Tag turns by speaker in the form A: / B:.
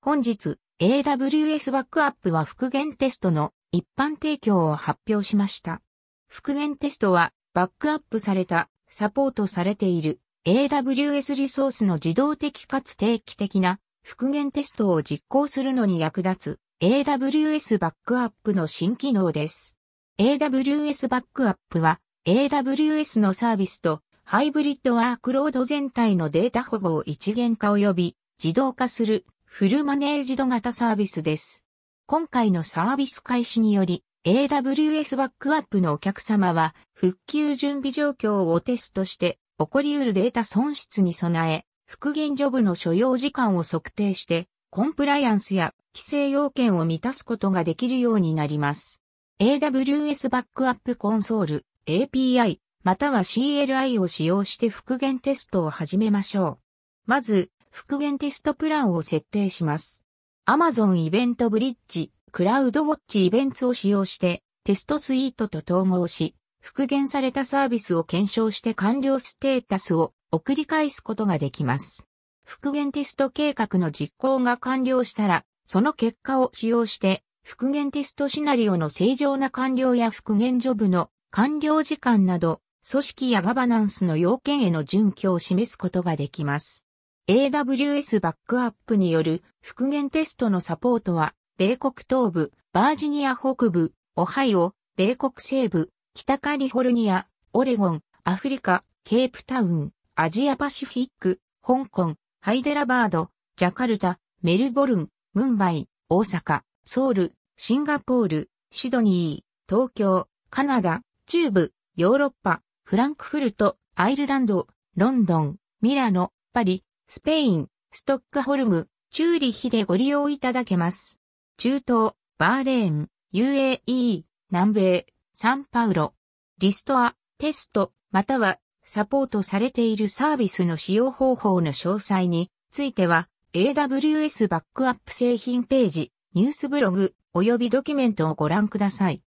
A: 本日、AWS バックアップは復元テストの一般提供を発表しました。復元テストは、バックアップされた、サポートされている AWS リソースの自動的かつ定期的な復元テストを実行するのに役立つ AWS バックアップの新機能です。AWS バックアップは AWS のサービスとハイブリッドワークロード全体のデータ保護を一元化及び自動化するフルマネージド型サービスです。今回のサービス開始によりAWS バックアップのお客様は復旧準備状況をテストして起こり得るデータ損失に備え復元ジョブの所要時間を測定してコンプライアンスや規制要件を満たすことができるようになります。AWS バックアップコンソール API または CLI を使用して復元テストを始めましょう。まず復元テストプランを設定します。Amazon イベントブリッジクラウドウォッチイベントを使用してテストスイートと統合し復元されたサービスを検証して完了ステータスを送り返すことができます。復元テスト計画の実行が完了したら、その結果を使用して、復元テストシナリオの正常な完了や復元ジョブの完了時間など、組織やガバナンスの要件への準拠を示すことができます。AWS バックアップによる復元テストのサポートは、米国東部、バージニア北部、オハイオ、米国西部、北カリフォルニア、オレゴン、アフリカ、ケープタウン、アジアパシフィック、香港、ハイデラバード、ジャカルタ、メルボルン、ムンバイ、大阪、ソウル、シンガポール、シドニー、東京、カナダ、中部、ヨーロッパ、フランクフルト、アイルランド、ロンドン、ミラノ、パリ、スペイン、ストックホルム、チューリッヒでご利用いただけます。中東、バーレーン、UAE、南米、サンパウロ。リストア、テスト、またはサポートされているサービスの使用方法の詳細については AWS バックアップ製品ページ、ニュースブログ及びドキュメントをご覧ください。